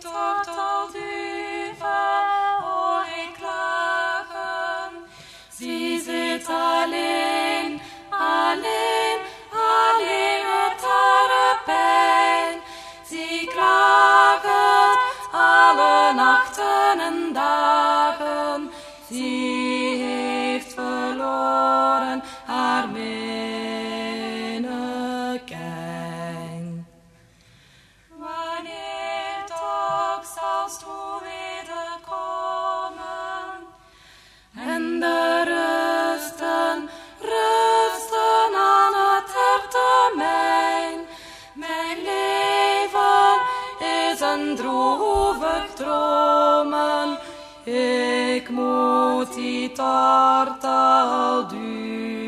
tortelduven hoor ik klagen. Ze zit alleen, alleen, alleen met haar pijn. Ze klaagt alle nachten en dagen. Ze heeft verloren haar minnekijn. Wanneer toch zalst u wederkomen en de rusten, rusten aan het termijn. Mijn leven is een droevig dromen. Ik moet die tortel duwen.